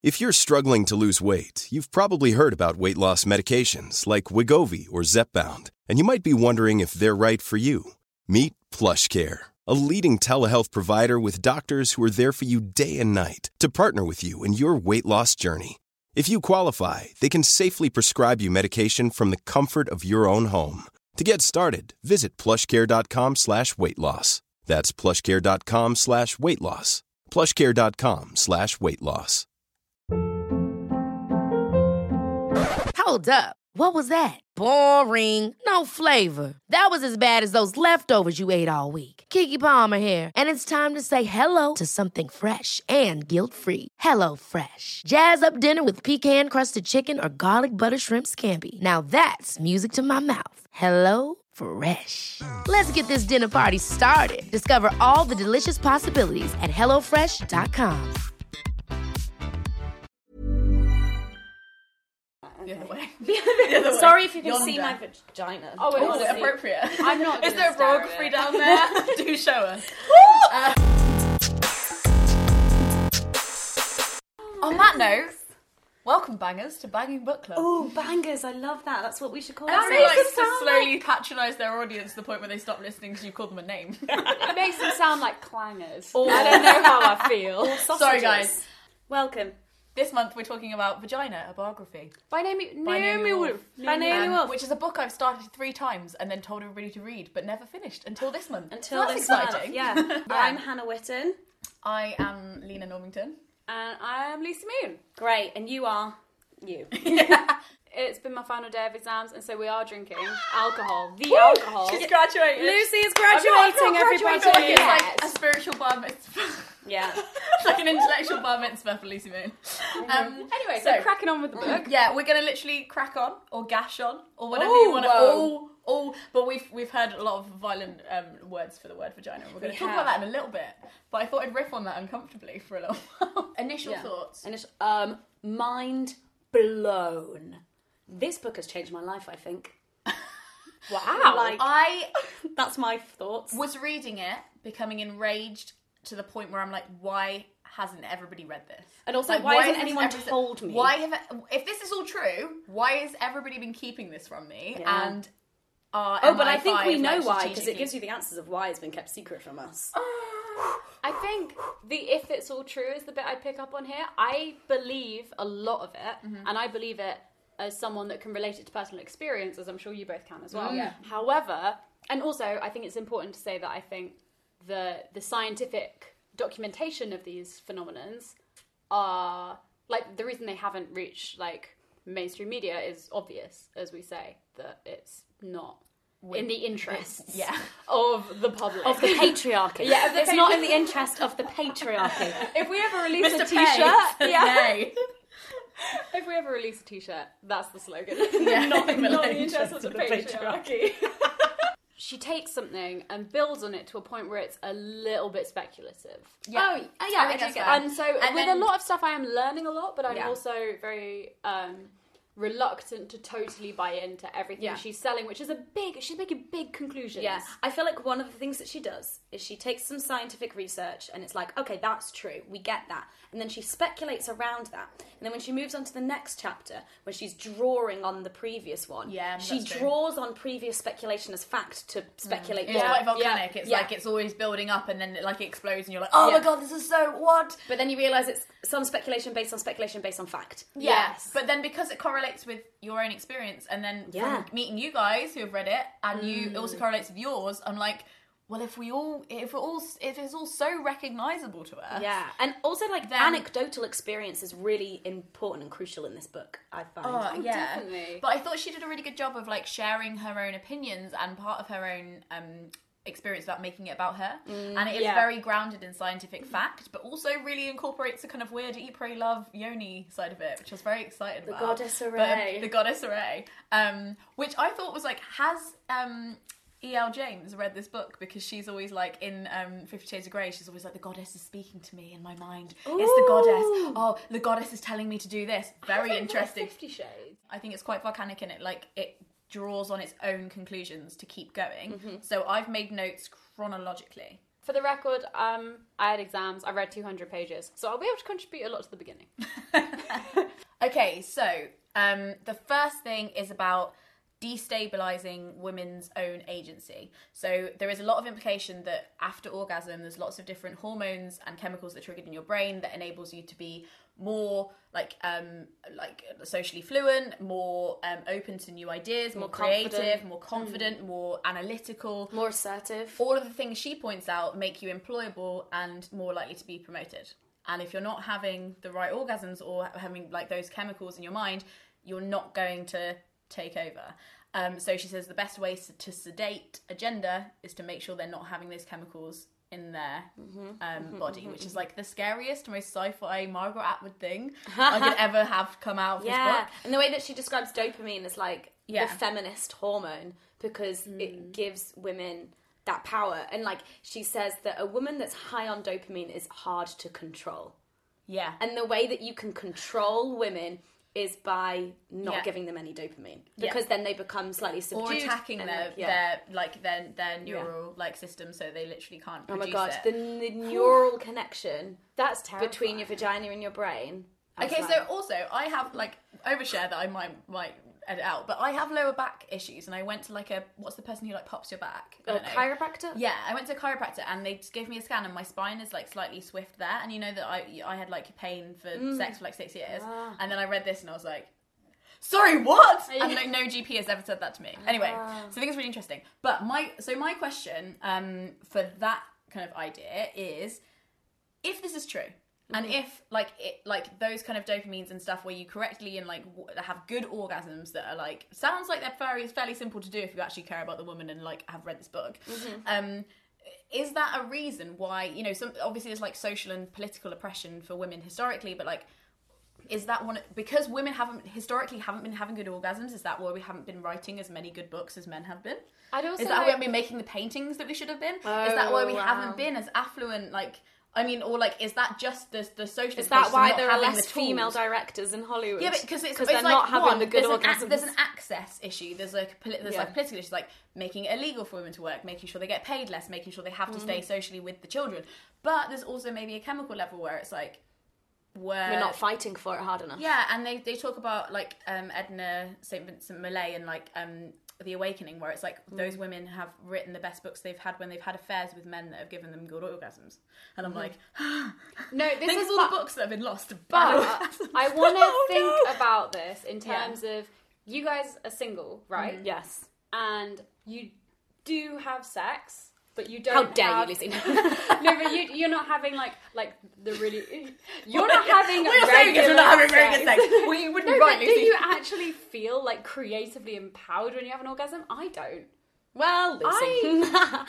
If you're struggling to lose weight, you've probably heard about weight loss medications like Wegovy or Zepbound, and you might be wondering if they're right for you. Meet PlushCare, a leading telehealth provider with doctors who are there for you day and night to partner with you in your weight loss journey. If you qualify, they can safely prescribe you medication from the comfort of your own home. To get started, visit plushcare.com/weightloss. That's plushcare.com/weightloss. plushcare.com/weightloss. Hold up. What was that? Boring. No flavor. That was as bad as those leftovers you ate all week. Keke Palmer here, and it's time to say hello to something fresh and guilt-free. Hello Fresh. Jazz up dinner with pecan-crusted chicken or garlic butter shrimp scampi. Now that's music to my mouth. Hello Fresh. Let's get this dinner party started. Discover all the delicious possibilities at hellofresh.com. The other way. Sorry if you can Yonder. see my vagina. Oh, is it appropriate? I'm not. Is there a biography down there? Do show us. On that note, welcome bangers to Banging Book Club. Oh, bangers! I love that. That's what we should call it. Everyone likes to slowly patronise their audience to the point where they stop listening because you called them a name. It makes them sound like clangers. Oh. I don't know how I feel. Sorry, guys. Welcome. This month we're talking about Vagina, a biography. By Naomi Wolf. By Naomi Wolf. Which is a book I've started 3 times and then told everybody to read, but never finished until this month. Until that's this exciting. month, yeah. I'm Hannah Witten. I am Lena Normington. And I am Lucy Moon. Great, and you are you. It's been my final day of exams, and so we are drinking alcohol. The alcohol. She's graduated. Lucy is graduating, everybody. It's like Yes. a spiritual bar mitzvah. Yeah. It's like an intellectual bar mitzvah for Lucy Moon. Anyway, so cracking on with the book. Yeah, we're going to literally crack on, or gash on, or whatever you want to. But we've heard a lot of violent words for the word vagina. We're going to talk about that in a little bit. But I thought I'd riff on that uncomfortably for a little while. Initial thoughts. And it's mind blown. This book has changed my life, I think. Wow. Like, I that's my thoughts. was reading it, becoming enraged to the point where I'm like, why hasn't everybody read this? And also, Like, why hasn't has anyone told me? If this is all true, why has everybody been keeping this from me? Yeah. And but I think we know why, because it strategically- gives you the answers of why it's been kept secret from us. I think the if it's all true is the bit I pick up on here. I believe a lot of it, and I believe it as someone that can relate it to personal experience, as I'm sure you both can as well. Yeah. However, and also I think it's important to say that I think the scientific documentation of these phenomenons are, like, the reason they haven't reached, like, mainstream media is obvious, as we say, that it's not in the interests of the public. Of the patriarchy. Yeah, of the it's not in the interest of the patriarchy. If we ever release Mr. a t-shirt, Yay. if we ever release a t-shirt, that's the slogan. Yeah. not in the Relate interest of the patriarchy. She takes something and builds on it to a point where it's a little bit speculative. Yeah. yeah, I think that's fair. And so And with then- a lot of stuff I am learning a lot, but I'm Yeah. also very reluctant to totally buy into everything she's selling, which is she's making big conclusions. Yeah, I feel like one of the things that she does is she takes some scientific research and it's like, okay, that's true, we get that. And then she speculates around that. And then when she moves on to the next chapter, when she's drawing on the previous one, she that's true. draws on previous speculation as fact to speculate It's more. quite volcanic. It's Yeah. like it's always building up and then it explodes and you're like, oh my god, this is so what? But then you realise it's some speculation based on fact. Yes. But then because it correlates with your own experience and then from meeting you guys who have read it and it also correlates with yours, I'm like, well, if it's all so recognisable to us. Yeah. And also, like, anecdotal experience is really important and crucial in this book, I find. Oh, yeah. definitely. But I thought she did a really good job of, like, sharing her own opinions and part of her own experience about making it about her. And it is very grounded in scientific fact, but also really incorporates a kind of weird eat, pray, love, yoni side of it, which I was very excited about. Goddess array. The goddess array. Which I thought was like, has E.L. James read this book? Because she's always like in 50 Shades of Grey, she's always like, the goddess is speaking to me in my mind. Ooh. It's the goddess. Oh, the goddess is telling me to do this. Very interesting. 50 Shades. I think it's quite volcanic in it. Like, it draws on its own conclusions to keep going. So I've made notes chronologically. For the record, I had exams. I read 200 pages, so I'll be able to contribute a lot to the beginning. Okay, so the first thing is about destabilizing women's own agency. So there is a lot of implication that after orgasm, there's lots of different hormones and chemicals that are triggered in your brain that enables you to be more like socially fluent, more open to new ideas, more creative, more confident, more analytical, more assertive. All of the things she points out make you employable and more likely to be promoted. And if you're not having the right orgasms or having like those chemicals in your mind, you're not going to take over. So she says the best way to sedate a gender is to make sure they're not having those chemicals in their body, which is like the scariest, most sci-fi Margaret Atwood thing I could ever have come out of this book. And the way that she describes dopamine is like the feminist hormone, because it gives women that power. And like she says that a woman that's high on dopamine is hard to control. Yeah. And the way that you can control women is by not giving them any dopamine, because then they become slightly subdued, or attacking their neural like system, so they literally can't produce it. The neural connection that's terrifying between your vagina and your brain. Okay, so also I have like overshare that I might edit out, but I have lower back issues, and I went to like what's the person who like pops your back? A chiropractor? Yeah, I went to a chiropractor and they just gave me a scan and my spine is like slightly swift there, and you know that I had like pain for sex for like 6 years, and then I read this and I was like, sorry, what? And like no GP has ever said that to me. Anyway, so I think it's really interesting. But my question for that kind of idea is, if this is true, and if like those kind of dopamines and stuff where you correctly and like have good orgasms that are like, sounds like they're fairly simple to do if you actually care about the woman and like have read this book. Is that a reason why, you know, obviously there's like social and political oppression for women historically, but like, is that because women historically haven't been having good orgasms? Is that why we haven't been writing as many good books as men have been? Is that why we haven't been making the paintings that we should have been? Is that why we haven't been as affluent, like? I mean, or like, is that just the social? Is that why there are less female directors in Hollywood? Yeah, because they're like, not having the good orgasms. There's an access issue. There's like like political issues, like making it illegal for women to work, making sure they get paid less, making sure they have to stay socially with the children. But there's also maybe a chemical level where it's like, we're not fighting for it hard enough. Yeah, and they talk about like Edna St. Vincent Millay and like The Awakening, where it's like those women have written the best books they've had when they've had affairs with men that have given them good orgasms. And I'm like, no, this think is of all the books that have been lost to bad orgasms. I want to think about this in terms of, you guys are single, right? Yes. And you do have sex, but you don't. How dare you, Lucy? No, but you're not having like the really. You're not having. We're saying you're not having very good sex. Well, you wouldn't write, Lucy. Do you actually feel like creatively empowered when you have an orgasm? I don't. Well, Lucy, I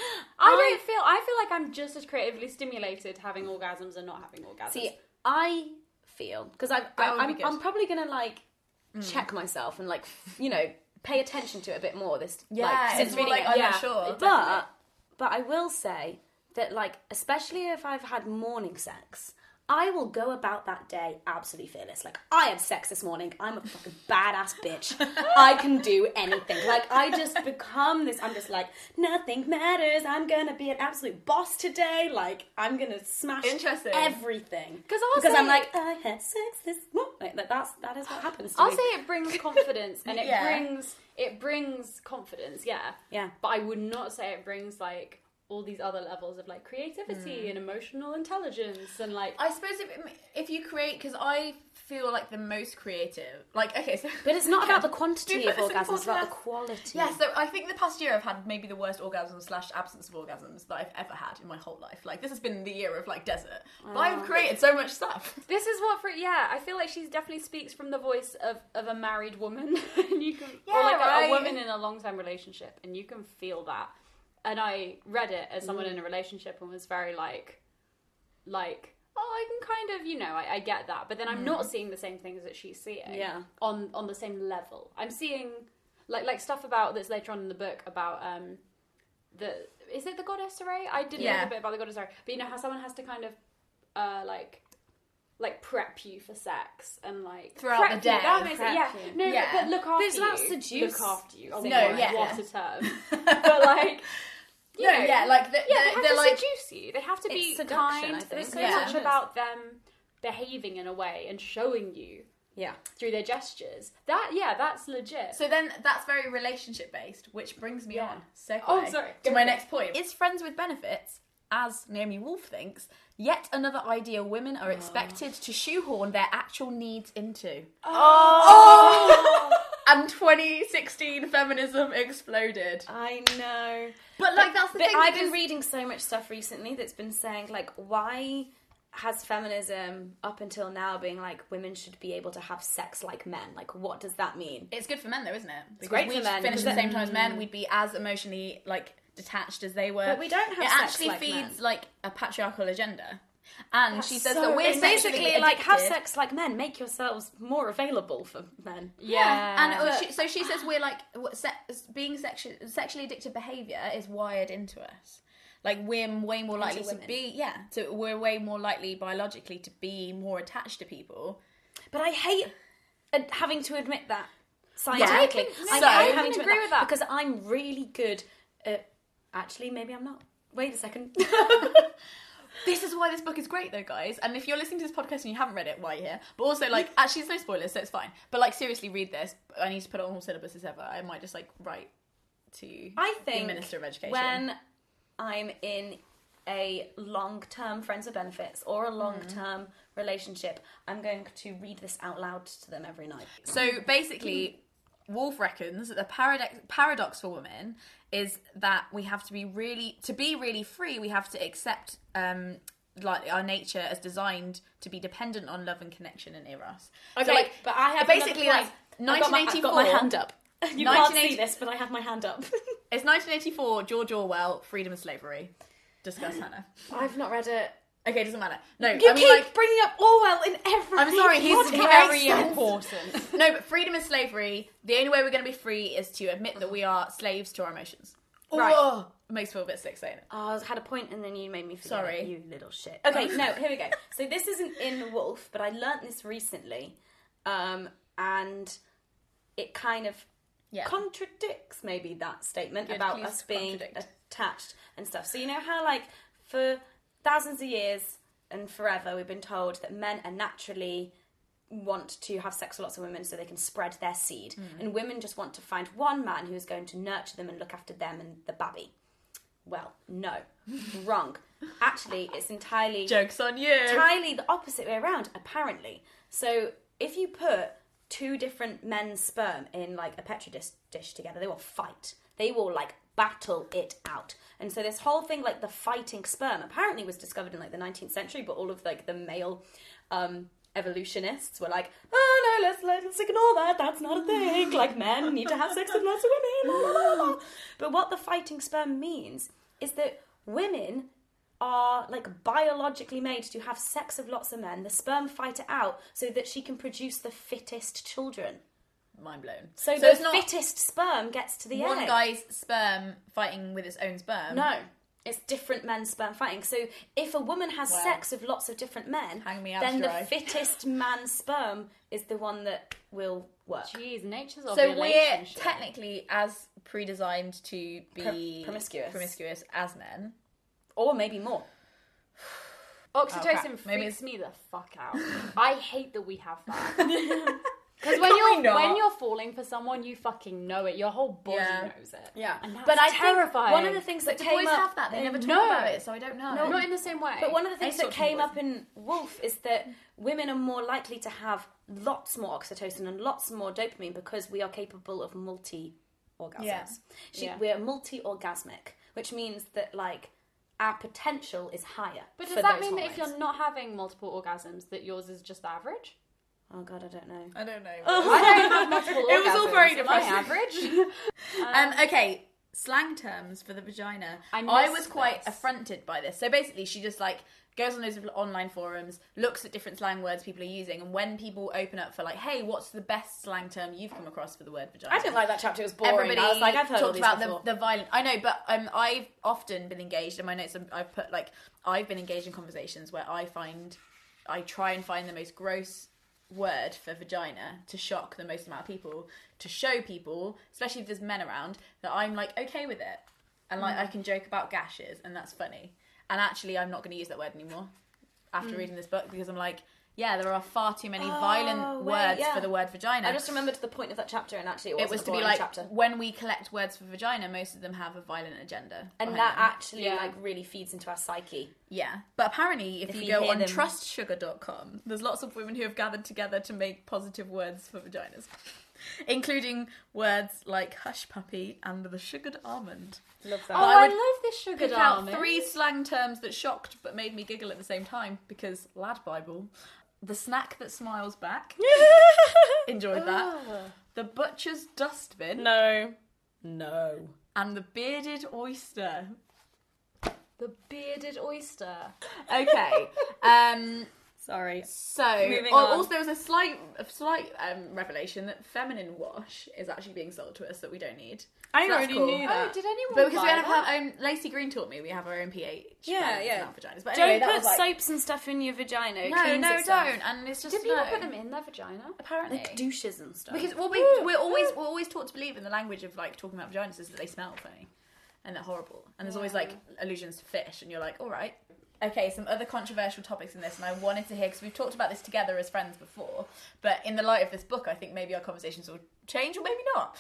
feel like I'm just as creatively stimulated having orgasms and not having orgasms. See, I feel, because I'm probably gonna like check myself and like, you know, pay attention to it a bit more. This since reading it, I'm not sure. But I will say that, like, especially if I've had morning sex, I will go about that day absolutely fearless. Like, I had sex this morning. I'm a fucking badass bitch. I can do anything. Like, I just become this. I'm just like, nothing matters. I'm gonna be an absolute boss today. Like, I'm gonna smash everything. Because I'm like, I had sex this morning. That is what happens to me. I'll say it brings confidence, and it brings confidence. Yeah. But I would not say it brings like all these other levels of like creativity and emotional intelligence and like, I suppose if you create, because I feel like the most creative, like, okay, so but it's not about the quantity of orgasms, it's about the quality. Yeah, so I think the past year I've had maybe the worst orgasms / absence of orgasms that I've ever had in my whole life. Like, this has been the year of like desert, but I've created so much stuff. This is what I feel like she definitely speaks from the voice of a married woman. And you can, or like a woman in a long-term relationship, and you can feel that. And I read it as someone in a relationship and was very like, oh, I can kind of, you know, I get that. But then I'm not seeing the same things that she's seeing on the same level. I'm seeing like stuff about that's later on in the book about is it the goddess array? I did know a bit about the goddess array. But you know how someone has to kind of like prep you for sex and like throughout the day. But look after you. That's seduce. Look after you. Oh, what a term. But like, you know, they have to like, seduce you. They have to be seduction, kind. I think. There's so much about them behaving in a way and showing you through their gestures. That's legit. So then that's very relationship based, which brings me on sorry. to Go my for it. next point. Is friends with benefits, as Naomi Wolf thinks, yet another idea women are expected to shoehorn their actual needs into. And 2016 feminism exploded. I know. But like that's the thing. I've been reading so much stuff recently that's been saying like, why has feminism up until now being like women should be able to have sex like men? Like, what does that mean? It's good for men though, isn't it? Because great for we'd men, finish because at the same time as men. We'd be as emotionally like detached as they were. But we don't have it sex actually like feeds men. like a patriarchal agenda. And she says So that we're it's basically like, have addicted. sex like men, make yourselves more available for men. And so she says we're like being sexually addicted behaviour is wired into us. Like we're way more likely to women. be, we're way more likely biologically to be more attached to people. But I hate having to admit that scientifically. I hate can having to agree admit with that. because I'm really good at. Actually, maybe I'm not. Wait a second. This is why this book is great, though, guys. And if you're listening to this podcast and you haven't read it, why are you here? But also, like, actually, there's no spoilers, so it's fine. But like, seriously, read this. I need to put it on all syllabuses ever. I might just like write to I think the Minister of Education when I'm in a long-term friends with benefits or a long-term relationship, I'm going to read this out loud to them every night. So basically, Wolf reckons that the paradox for women is that we have to be really free. We have to accept like our nature as designed to be dependent on love and connection and eros. Okay, so, like, but I have basically another that's point. 1984. I've got my hand up. You can't 1980 see this, but I have my hand up. It's 1984. George Orwell, Freedom and Slavery. Discuss, Hannah. I've not read it. Okay, doesn't matter. No, You I mean keep like. bringing up Orwell in every. I'm sorry, he's podcast. very important. No, but freedom and slavery. The only way we're going to be free is to admit that we are slaves to our emotions. Right. Oh, it makes me feel a bit sick saying it. Oh, I had a point and then you made me forget. Sorry. You little shit. Okay, no, here we go. So this isn't in Wolf, but I learnt this recently. And it kind of contradicts maybe that statement Good, about please us being contradict. attached and stuff. So you know how like for thousands of years and forever we've been told that men are naturally want to have sex with lots of women so they can spread their seed. And women just want to find one man who's going to nurture them and look after them and the baby. Well, no. Wrong. Actually, it's entirely Joke's on you. the opposite way around, apparently. So if you put two different men's sperm in like a petri dish together, they will fight. They will like battle it out. And so this whole thing, like the fighting sperm, apparently was discovered in like the 19th century, but all of like the male evolutionists were like, oh no, let's ignore that. That's not a thing. Like men need to have sex with lots of women. La, la, la, la. But what the fighting sperm means is that women are like biologically made to have sex with lots of men. The sperm fight it out so that she can produce the fittest children. Mind blown. So it's the not fittest sperm gets to the one egg. guy's sperm fighting with its own sperm. No. It's different men's sperm fighting. So if a woman has sex with lots of different men, Hang me out then to dry. the fittest man's sperm is the one that will work. Jeez, nature's of So we're relationship. technically as pre-designed to be Promiscuous. as men. Or maybe more. Oxytocin crap. freaks Maybe it's- me the fuck out. I hate that we have that. Because Can we not? when you're falling for someone, you fucking know it. Your whole body Yeah. knows it. Yeah. And that's But I terrifying. think one of the things that Do came boys up... have that? They never talk No. about it, so I don't know. No, not in the same way. But one of the things Any that sort of came boys. up in Wolf is that women are more likely to have lots more oxytocin and lots more dopamine because we are capable of multi-orgasms. Yeah. Yeah. We're multi-orgasmic, which means that, like, our potential is higher. But for does that those mean that if hormones. you're not having multiple orgasms, that yours is just average? Oh, God, I don't know. I don't know. I don't have multiple orgasms. It was all very Am depressing. I average? Okay, slang terms for the vagina. I I was missed quite this. affronted by this. So basically, she just like goes on those online forums, looks at different slang words people are using, and when people open up for like, hey, what's the best slang term you've come across for the word vagina? I didn't like that chapter. It was boring. Everybody I was like, I've heard all talked these about before. the violent. I know, but I've often been engaged in my notes. I've put like I've been engaged in conversations where I try and find the most gross word for vagina to shock the most amount of people, to show people, especially if there's men around, that I'm like okay with it, and like I can joke about gashes and that's funny. And actually, I'm not going to use that word anymore after reading this book because I'm like, Yeah, there are far too many violent words for the word vagina. I just remembered the point of that chapter, and actually it was to be like, when we collect words for vagina, most of them have a violent agenda. And that actually like really feeds into our psyche. Yeah. But apparently, if you go on trustsugar.com, there's lots of women who have gathered together to make positive words for vaginas. Including words like hush puppy and the sugared almond. Love that. Oh, I love this sugared almond. Out 3 slang terms that shocked but made me giggle at the same time, because Lad Bible, the snack that smiles back, enjoyed that. The butcher's dustbin. No. And the bearded oyster. The bearded oyster. Okay. Sorry. So, moving on. Also there was a slight revelation that feminine wash is actually being sold to us that we don't need. I So that's already cool. knew that. Oh, did anyone But because we buy have that? our own, Lacey Green taught me we have our own pH. Yeah. Vaginas. But Don't anyway, that put was like, soaps and stuff in your vagina. It No, cleans itself. don't. And it's just Do people put them in their vagina? Apparently. Like douches and stuff. Because we're always taught to believe in the language of like talking about vaginas is that they smell funny and they're horrible, and there's always like allusions to fish, and you're like, all right. Okay, some other controversial topics in this, and I wanted to hear, because we've talked about this together as friends before, but in the light of this book, I think maybe our conversations will change, or maybe not.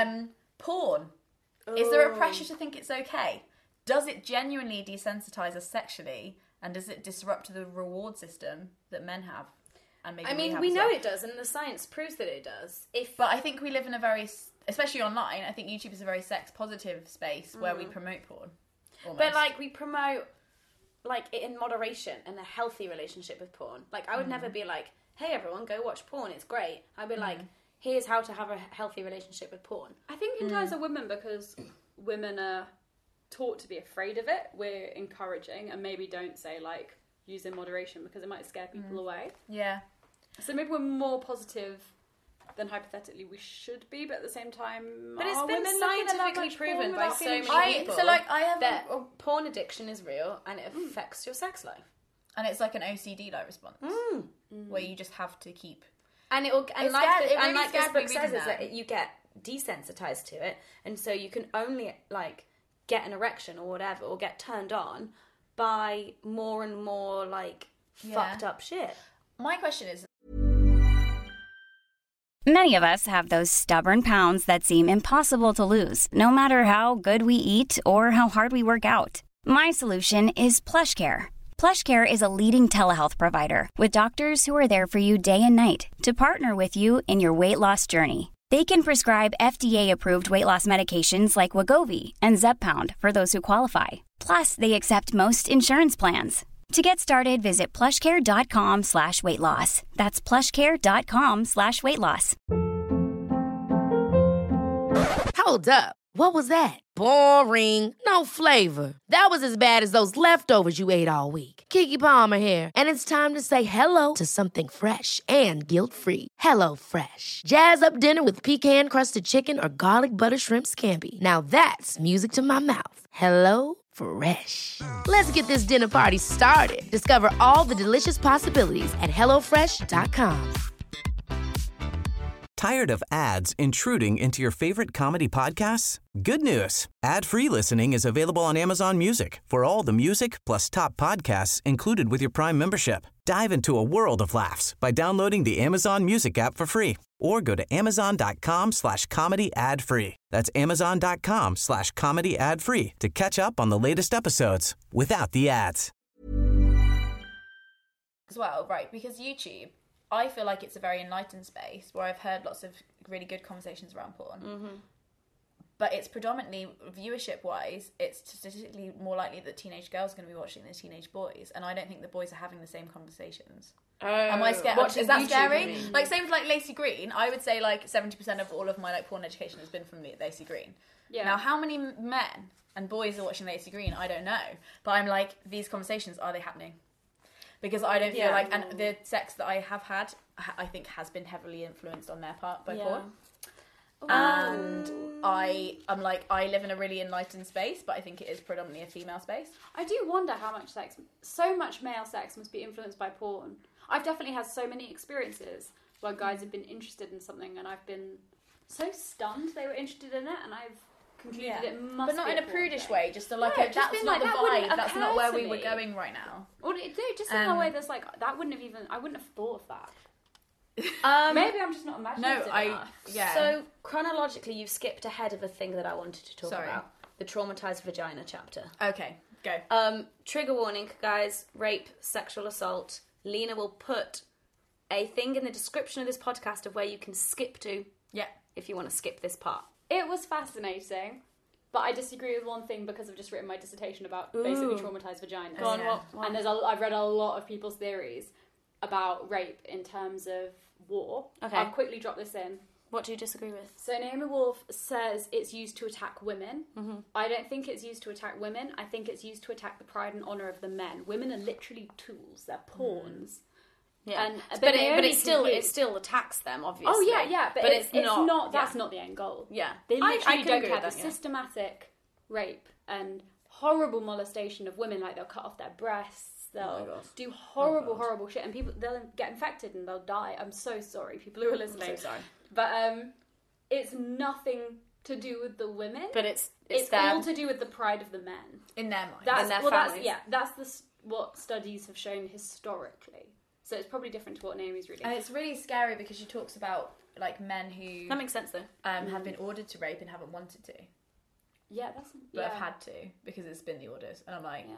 Porn. Is there a pressure to think it's okay? Does it genuinely desensitize us sexually, and does it disrupt the reward system that men have? And maybe we know it does, and the science proves that it does. But I think we live in a very, especially online, I think YouTube is a very sex-positive space where we promote porn. Almost. But like we promote like it in moderation and a healthy relationship with porn. Like I would never be like, hey everyone, go watch porn, it's great. I'd be like, here's how to have a healthy relationship with porn. I think in terms of women, because women are taught to be afraid of it, we're encouraging and maybe don't say like use in moderation because it might scare people away. Yeah. So maybe we're more positive than hypothetically we should be, but at the same time, But it's are been women looking at that scientifically much proven porn by without so feeling many shame? people I have that porn addiction is real and it affects your sex life. And it's like an OCD-like response, where you just have to keep. And it will, and It's like, scared- it and really like this scared me book says, reading is that. that you get desensitized to it, and so you can only like get an erection or whatever, or get turned on by more and more like fucked up shit. My question is, Many of us have those stubborn pounds that seem impossible to lose, no matter how good we eat or how hard we work out. My solution is PlushCare. PlushCare is a leading telehealth provider with doctors who are there for you day and night to partner with you in your weight loss journey. They can prescribe FDA-approved weight loss medications like Wegovy and Zepbound for those who qualify. Plus, they accept most insurance plans. To get started, visit plushcare.com/weightloss. That's plushcare.com/weightloss. Hold up. What was that? Boring. No flavor. That was as bad as those leftovers you ate all week. Keke Palmer here, and it's time to say hello to something fresh and guilt-free. Hello Fresh. Jazz up dinner with pecan-crusted chicken or garlic butter shrimp scampi. Now that's music to my mouth. Hello Fresh. Let's get this dinner party started. Discover all the delicious possibilities at hellofresh.com. Tired of ads intruding into your favorite comedy podcasts? Good news. Ad-free listening is available on Amazon Music for all the music plus top podcasts included with your Prime membership. Dive into a world of laughs by downloading the Amazon Music app for free or go to amazon.com/comedy ad-free. That's amazon.com/comedy ad-free to catch up on the latest episodes without the ads. as well, right, because YouTube, I feel like it's a very enlightened space where I've heard lots of really good conversations around porn. But it's predominantly, viewership-wise, it's statistically more likely that teenage girls are going to be watching than teenage boys, and I don't think the boys are having the same conversations. Am I scared? Is that scary? Like, same with, like, Lacey Green. I would say, like, 70% of all of my, like, porn education has been from Lacey Green. Yeah. Now, how many men and boys are watching Lacey Green? I don't know. But I'm like, these conversations, are they happening? Because I don't feel like, and the sex that I have had, I think has been heavily influenced on their part by porn. And I'm like, I live in a really enlightened space, but I think it is predominantly a female space. I do wonder how much so much male sex must be influenced by porn. I've definitely had so many experiences where guys have been interested in something and I've been so stunned they were interested in it, and I've concluded it must but not be in a porn prudish thing. way. Just to like, No, that's just being not like, the that wouldn't vibe. That's not occur where to we were me. going right now. Or just in that way, there's like that wouldn't have even. I wouldn't have thought of that. Maybe I'm just not imaginative enough. So chronologically, you've skipped ahead of a thing that I wanted to talk about. The traumatized vagina chapter. Okay, go. Trigger warning, guys. Rape, sexual assault. Lena will put a thing in the description of this podcast of where you can skip to. Yeah. If you want to skip this part. It was fascinating, but I disagree with one thing because I've just written my dissertation about basically traumatized vaginas. Go on, what? And I've read a lot of people's theories about rape in terms of war. Okay. I'll quickly drop this in. What do you disagree with? So Naomi Wolf says it's used to attack women. Mm-hmm. I don't think it's used to attack women. I think it's used to attack the pride and honour of the men. Women are literally tools. They're pawns. Yeah, and, but it still attacks them, obviously. Oh yeah, but it's not. Yeah. That's not the end goal. Yeah, they literally I don't agree care. with The that, systematic rape and horrible molestation of women, like they'll cut off their breasts, they'll do horrible shit, and people they'll get infected and they'll die. I'm so sorry, people who are listening. I'm so sorry, but it's nothing to do with the women. But it's all to do with the pride of the men in their mind, that's, in their families. That's what studies have shown historically. So it's probably different to what Naomi's reading. And it's really scary because she talks about like men who that makes sense though have been ordered to rape and haven't wanted to. Yeah, but have had to because it's been the orders, and I'm like,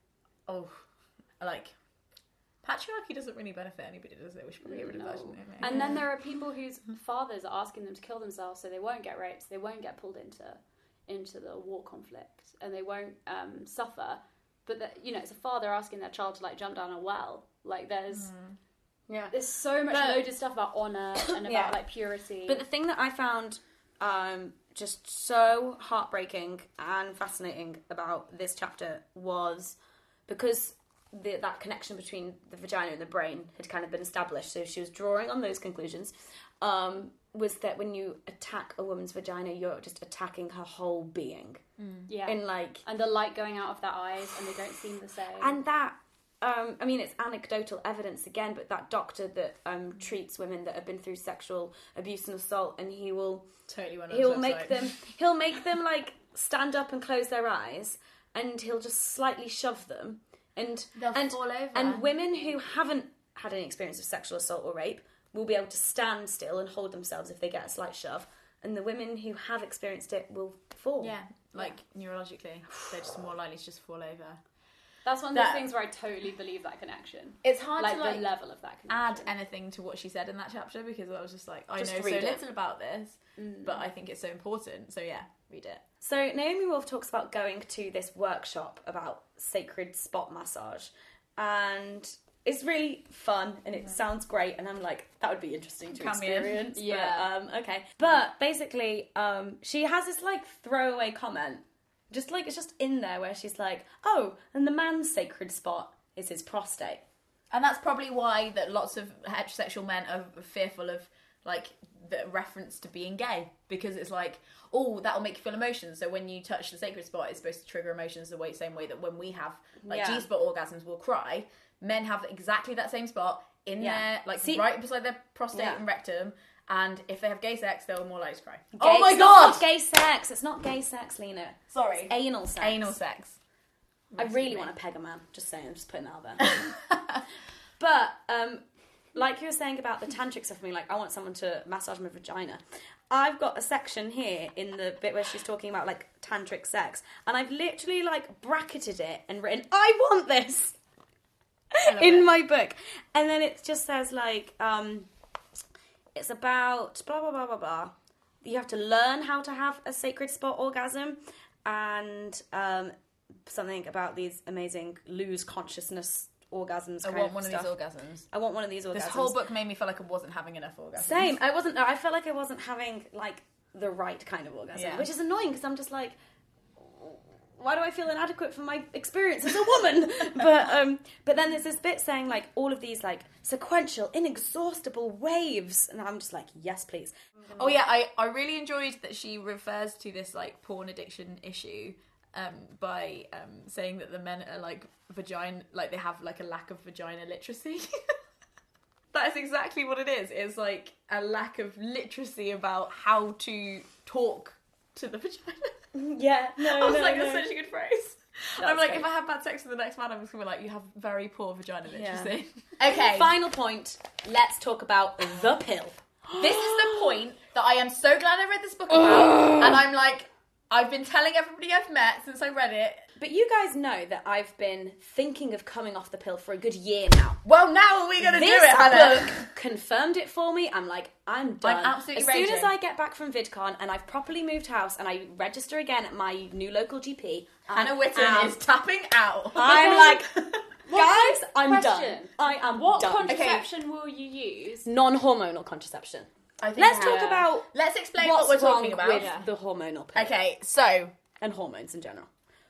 like patriarchy doesn't really benefit anybody, does it? We should probably get rid of that. And then there are people whose fathers are asking them to kill themselves so they won't get raped, they won't get pulled into the war conflict, and they won't suffer. But it's a father asking their child to like jump down a well. Like there's so much loaded stuff about honour and about like purity. But the thing that I found just so heartbreaking and fascinating about this chapter was because that connection between the vagina and the brain had kind of been established. So she was drawing on those conclusions. Was that when you attack a woman's vagina, you're just attacking her whole being. Yeah. And the light going out of their eyes, and they don't seem the same. And that, I mean, it's anecdotal evidence again, but that doctor that treats women that have been through sexual abuse and assault, and he'll make them like stand up and close their eyes, and he'll just slightly shove them, and they'll fall over. And women who haven't had any experience of sexual assault or rape will be able to stand still and hold themselves if they get a slight shove, and the women who have experienced it will fall. Yeah, neurologically, they're just more likely to just fall over. That's one of those things where I totally believe that connection. It's hard to the level of that connection. Add anything to what she said in that chapter because I was just like, I know so little about this, but I think it's so important. So yeah, read it. So Naomi Wolf talks about going to this workshop about sacred spot massage, and it's really fun and it sounds great, and I'm like, that would be interesting to experience. Yeah. But, okay. But basically, she has this like throwaway comment, just like it's just in there where she's like, oh, and the man's sacred spot is his prostate. And that's probably why that lots of heterosexual men are fearful of like the reference to being gay, because it's like, oh, that'll make you feel emotions. So when you touch the sacred spot, it's supposed to trigger emotions the same way that when we have like G-spot orgasms, we'll cry. Men have exactly that same spot in there, like right beside their prostate and rectum. And if they have gay sex, they're more likely to cry. Oh my god! It's not gay sex. It's not gay sex, Lena. Sorry. It's anal sex. Anal sex. I really want to peg a man. Just saying. I'm just putting that out there. But like you were saying about the tantric stuff, I mean, like I want someone to massage my vagina. I've got a section here in the bit where she's talking about like tantric sex, and I've literally like bracketed it and written, "I want this." In my book, and then it just says like it's about blah blah blah blah blah. You have to learn how to have a sacred spot orgasm, and something about these amazing lose consciousness orgasms. I want one of these orgasms. I want one of these orgasms. This whole book made me feel like I wasn't having enough orgasms. Same. I felt like I wasn't having like the right kind of orgasm, which is annoying because I'm just like, why do I feel inadequate for my experience as a woman? But then there's this bit saying like all of these like sequential, inexhaustible waves, and I'm just like, yes, please. Oh yeah, I really enjoyed that she refers to this like porn addiction issue by saying that the men are like they have like a lack of vagina literacy. That is exactly what it is. It's like a lack of literacy about how to talk to the vagina. Yeah, no, I was no, like, no. that's such a good phrase. That's I'm like, great. if I have bad sex with the next man, I'm just gonna be like, you have very poor vagina literacy. Okay. Final point. Let's talk about the pill. This is the point that I am so glad I read this book about, and I'm like, I've been telling everybody I've met since I read it. But you guys know that I've been thinking of coming off the pill for a good year now. Well, now are we going to do This it, Hannah? book confirmed it for me. I'm like, I'm done. I'm absolutely As soon raging. as I get back from VidCon and I've properly moved house and I register again at my new local GP, Hannah Witten is tapping out. I'm like, guys, I'm done. Question. I am What done. contraception will you use? Non-hormonal contraception. I think Let's we talk have- about Let's explain what's what we're wrong talking about. with the hormonal pill Okay, so and hormones in general.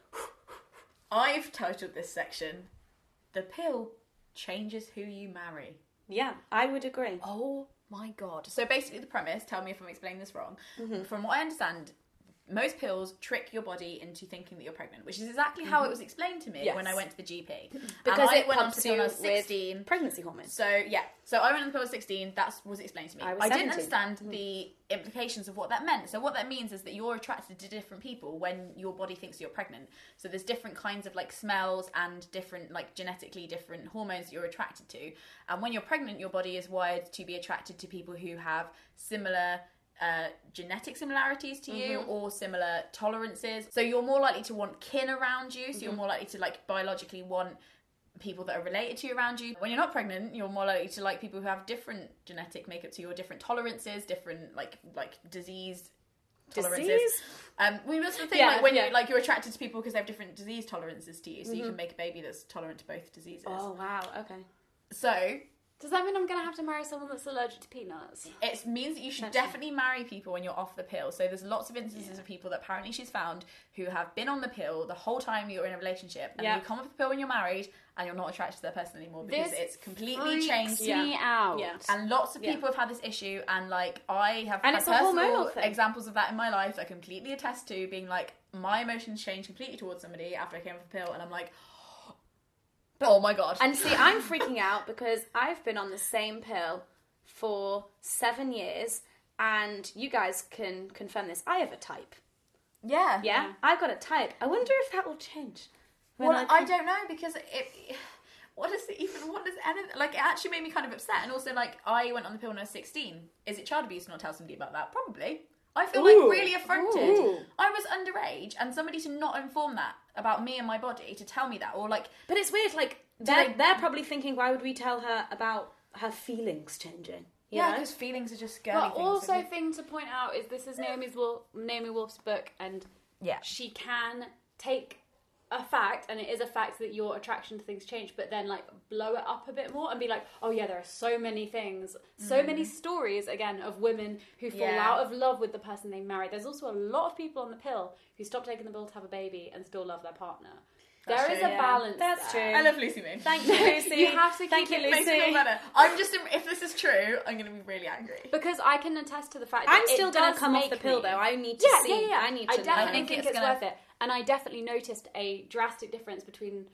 I've titled this section, "The Pill Changes Who You Marry." Yeah, I would agree. Oh my god. So basically the premise, tell me if I'm explaining this wrong, from what I understand, most pills trick your body into thinking that you're pregnant, which is exactly how it was explained to me Yes. when I went to the GP. Because and I it went on pumps to the pill when I you was 16. with pregnancy hormones. So I went on the pill when I was 16. That was explained to me. I was didn't 17. understand the implications of what that meant. So what that means is that you're attracted to different people when your body thinks you're pregnant. So there's different kinds of like smells and different like genetically different hormones that you're attracted to. And when you're pregnant, your body is wired to be attracted to people who have similar genetic similarities to you or similar tolerances. So you're more likely to want kin around you. So you're more likely to like biologically want people that are related to you around you. When you're not pregnant, you're more likely to like people who have different genetic makeup to you or different tolerances, different like disease tolerances. Disease? We must think Yeah, like when yeah. you're attracted to people because they have different disease tolerances to you, so you can make a baby that's tolerant to both diseases. Oh, wow, okay. So Does that mean I'm going to have to marry someone that's allergic to peanuts? it means that you should definitely marry people when you're off the pill. So there's lots of instances of people that apparently she's found who have been on the pill the whole time you're in a relationship, and then you come off the pill when you're married and you're not attracted to that person anymore because it's completely changed. Me out. Yeah. And lots of people have had this issue, and like I have And had it's a personal hormonal thing. examples of that in my life that I completely attest to, being like my emotions changed completely towards somebody after I came off the pill, and I'm like, oh my god. And see, I'm freaking out because I've been on the same pill for 7 years, and you guys can confirm this. I have a type. yeah, Yeah? I've got a type. I wonder if that will change. when Well, I I don't know, because what does anything, like, it actually made me kind of upset. And also, like, I went on the pill when I was 16. Is it child abuse to not tell somebody about that? Probably. I feel like really affronted. Ooh. I was underage, and somebody to not inform that about me and my body, to tell me that, or like, But it's weird, like, they're probably thinking, why would we tell her about her feelings changing? You yeah, know? because feelings are just girly But things. also, isn't it? thing to point out is this is Naomi Wolf's book, and Yeah. she can take a fact, and it is a fact that your attraction to things change, but then like blow it up a bit more and be like, oh yeah, there are so many things, so many stories again of women who fall Yeah. out of love with the person they marry. There's also a lot of people on the pill who stop taking the pill to have a baby and still love their partner. There is true. a Yeah, balance. that's there. true. I love Lucy Moon. Thank you, Lucy. You have to Thank keep you, it- Makes me Lucy. feel better. I'm just, if this is true, I'm going to be really angry. Because I can attest to the fact I'm that still it going does to come off make the pill, me- though. I need to see. Yeah. I need to know. definitely I think think it's it's gonna- worth it. And I definitely noticed a drastic difference between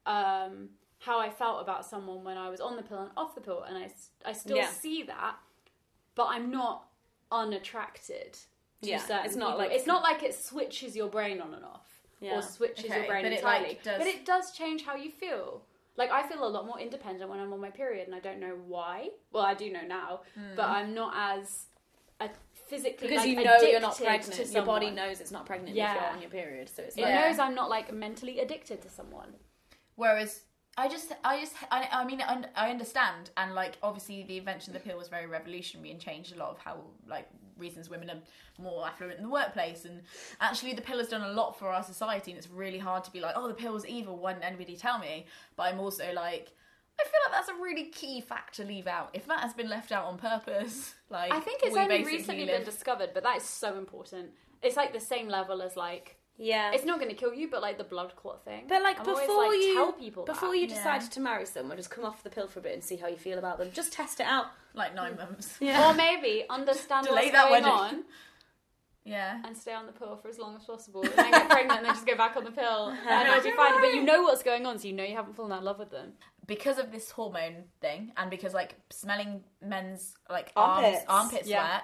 how I felt about someone when I was on the pill and off the pill. And I still Yeah. see that, but I'm not unattracted to Yeah, certain it's not people. like- It's not like it switches your brain on and off. Yeah. Or switches Okay, your brain but it, entirely. like, does- But it does change how you feel. Like, I feel a lot more independent when I'm on my period, and I don't know why. Well, I do know now, but I'm not as physically Because like, you know you're not addicted pregnant. to Your body someone. knows it's not pregnant Yeah. if you're on your period. So it's It like, knows I'm not like mentally addicted to someone. Whereas I mean, I understand, and like obviously the invention of the pill was very revolutionary and changed a lot of how like reasons women are more affluent in the workplace, and actually the pill has done a lot for our society, and it's really hard to be like, oh, the pill's evil, why didn't anybody tell me? But I'm also like, I feel like that's a really key fact to leave out. If that has been left out on purpose, like, I think it's we only basically recently live- been discovered, but that is so important. It's like the same level as like, yeah. it's not going to kill you, but like the blood clot thing. But like I'm always, before like, you tell people before that. you decided to marry someone, just come off the pill for a bit and see how you feel about them. Just test it out. like 9 months. Or maybe understand Delay what's that going wedding. on Yeah. and stay on the pill for as long as possible, and then get pregnant and then just go back on the pill, and it'll be fine. But you know what's going on, so you know you haven't fallen out of love with them. Because of this hormone thing, and because like smelling men's like Armpits. armpit Yeah. sweat,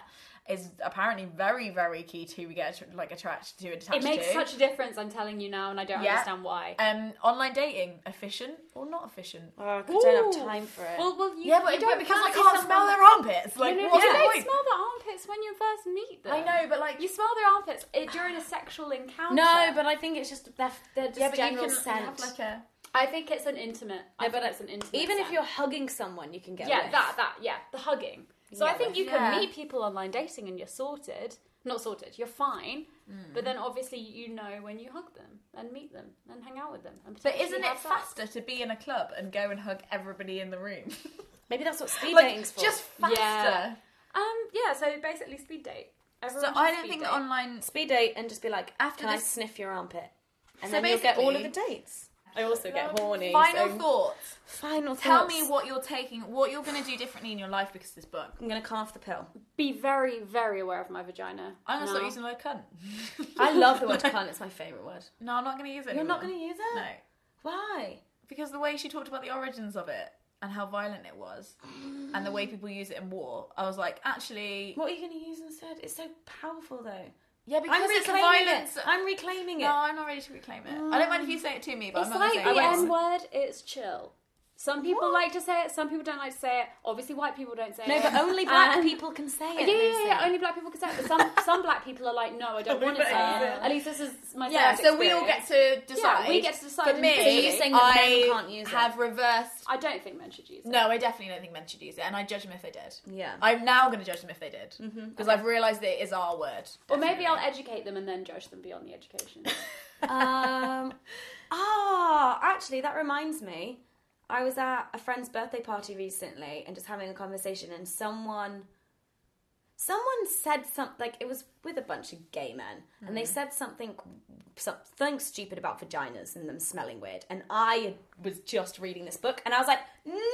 is apparently very, very key to who we get attracted to and attached to. It makes such a difference, I'm telling you now, and I don't understand why. Online dating, efficient or not efficient? Oh, I don't have time for it. Well, but don't because I fancy can't smell their armpits. Like, You what's the don't point? smell their armpits when you first meet them. I know, but like You smell their armpits during a sexual encounter. No, but I think it's just they're just but general you scent. have like a. I think it's an intimate. It's an intimate. Even if scent. you're hugging someone, you can get yeah, whiff. the hugging. So I think you Yeah. can meet people online dating and you're sorted. Not sorted, you're fine. But then obviously you know when you hug them and meet them and hang out with them. And But potentially isn't it have sex. faster to be in a club and go and hug everybody in the room? Maybe that's what speed Like, dating's for. just faster. Yeah. Yeah, so basically speed date. So Everyone I should don't speed think date. that online. speed date and just be like, After can I this- sniff your armpit? And So then you'll get all of the basically- dates. I also get horny. Final so- thoughts. Final Tell thoughts. me what you're going to do differently in your life because of this book. I'm going to come off the pill. Be very, very aware of my vagina. I'm going to start now. using the word cunt. I love the word cunt. It's my favourite word. No, I'm not going to use it You're not anymore. going to use it? No. Why? Because the way she talked about the origins of it and how violent it was and the way people use it in war, I was like, actually... What are you going to use instead? It's so powerful, though. Yeah, because I'm it's a reclaiming violence... it. I'm reclaiming it. No, I'm not ready to reclaim it. I don't mind if you say it to me, but It's I'm not like going to the say it. N word, it's chill. Some people like to say it, some people don't like to say it. Obviously, white people don't say No, it. but only black And- people can say it. Yeah, Lucy. only black people can say it. But some black people are like, no, I don't want to say it. At least this is my Yeah, first so we all get experience. to decide. Yeah, we get to decide For me, individually. So you're saying that men I can't use it? have reversed... I don't think men should use it. No, I definitely don't think men should use it, and I judge them if they did. Yeah. I'm now going to judge them if they did, because I've realised that it is our word. Or maybe I'll educate them and then judge them beyond the education. Actually, that reminds me. I was at a friend's birthday party recently and just having a conversation, and someone said something, like, it was with a bunch of gay men, and they said something stupid about vaginas and them smelling weird, and I was just reading this book, and I was like,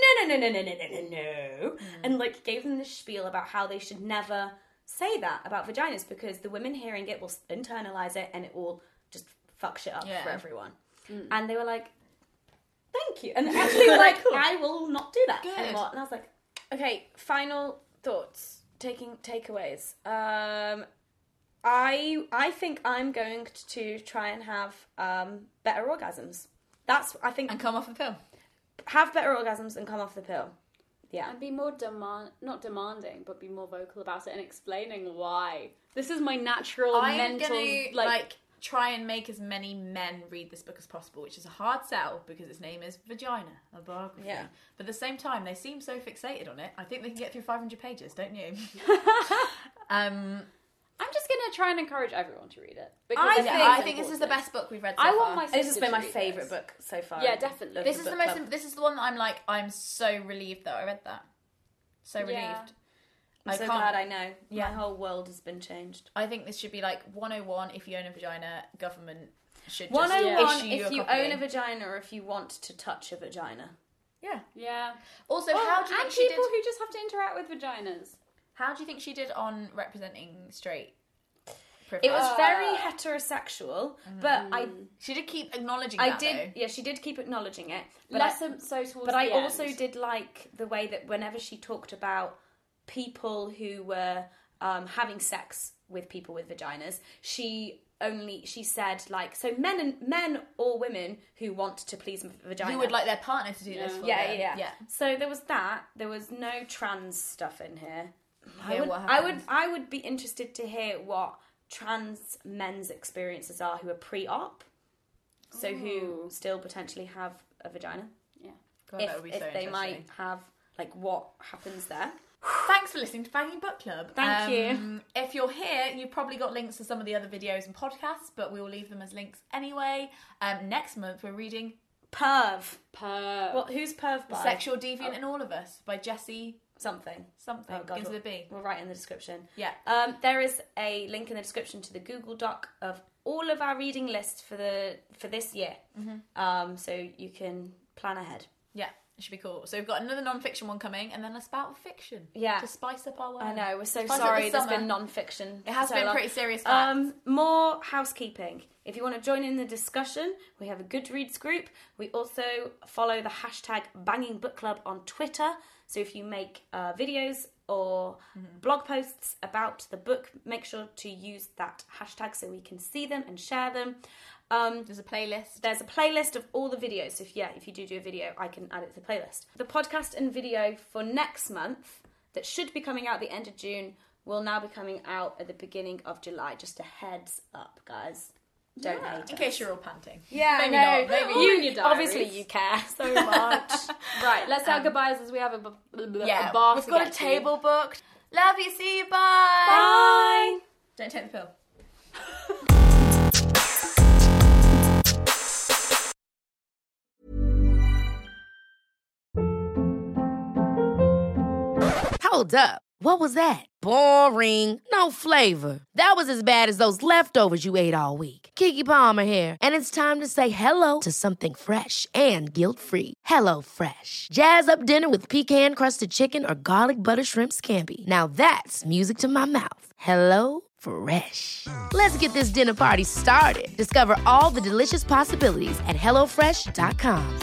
no, and like gave them this spiel about how they should never say that about vaginas, because the women hearing it will internalize it and it will just fuck shit up for everyone. And they were like, thank you. And actually, like, I will not do that anymore. And I was like, okay, final thoughts, takeaways. I think I'm going to try and have better orgasms. I think, And come off the pill. have better orgasms and come off the pill. Yeah. And be more not demanding, but be more vocal about it and explaining why. This is my natural I'm mental going to, try and make as many men read this book as possible, which is a hard sell because its name is Vagina, a biography. Yeah. But at the same time, they seem so fixated on it. I think they can get through 500 pages, don't you? I'm just going to try and encourage everyone to read it. Because I think this is the best book we've read so I far. want my This has sister been to my read favourite this. book so far. Yeah, definitely. This is the most. This is the one that I'm so relieved that I read that. So relieved. Yeah. I'm so glad I know. My whole world has been changed. I think this should be like 101 if you own a vagina. Government should just 101 issue if a you copy. own a vagina or if you want to touch a vagina. Yeah. Yeah. Also, how do you think and she did? people who just have to interact with vaginas. How do you think she did on representing straight? It was very heterosexual, but She did keep acknowledging I that, did. though. Yeah, she did keep acknowledging it. But Less so towards But the I end. also did like the way that whenever she talked about people who were having sex with people with vaginas, she said, like, so men or women who want to please vagina. Who would like their partner to do this for them. Yeah. So there was that. There was no trans stuff in here. What I happens? would be interested to hear what trans men's experiences are who are pre-op, so who still potentially have a vagina. Yeah. God, that would be so if they interesting. might have, like, what happens there. Thanks for listening to Banging Book Club. Thank you. If you're here, you've probably got links to some of the other videos and podcasts, but we will leave them as links anyway. Next month, we're reading Perv. Per. What? Who's Perv by? Sexual Deviant in All of Us by Jessie Something. something. Oh, God, Begins with a B. We'll write in the description. Yeah. There is a link in the description to the Google Doc of all of our reading lists for this year. So you can plan ahead. Yeah, it should be cool. So we've got another non-fiction one coming, and then a spout of fiction. Yeah. To spice up our world. I know, we're so Spice up sorry the there's summer. been non-fiction. It has for so been long. pretty serious facts. More housekeeping. If you want to join in the discussion, we have a Goodreads group. We also follow the hashtag Banging Book Club on Twitter. So if you make videos or blog posts about the book, make sure to use that hashtag so we can see them and share them. There's a playlist. There's a playlist of all the videos. So if you do a video, I can add it to the playlist. The podcast and video for next month that should be coming out at the end of June will now be coming out at the beginning of July. Just a heads up, guys. Don't hate us. In case you're all panting. Yeah, maybe I know. not. Maybe you in your diaries. Obviously you care so much. Right, let's say our goodbyes as we have a bar We've to got a get to. table booked. Love you. See you. Bye. Bye. Don't take the pill. Hold up. What was that? Boring. No flavor. That was as bad as those leftovers you ate all week. Keke Palmer here, and it's time to say hello to something fresh and guilt-free. Hello Fresh. Jazz up dinner with pecan-crusted chicken or garlic butter shrimp scampi. Now that's music to my mouth. Hello Fresh. Let's get this dinner party started. Discover all the delicious possibilities at hellofresh.com.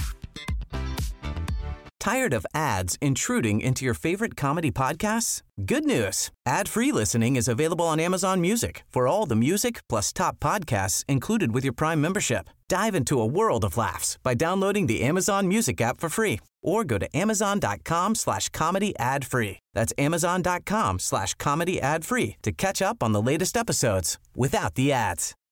Tired of ads intruding into your favorite comedy podcasts? Good news. Ad-free listening is available on Amazon Music for all the music plus top podcasts included with your Prime membership. Dive into a world of laughs by downloading the Amazon Music app for free or go to amazon.com/comedy ad-free. That's amazon.com/comedy ad-free to catch up on the latest episodes without the ads.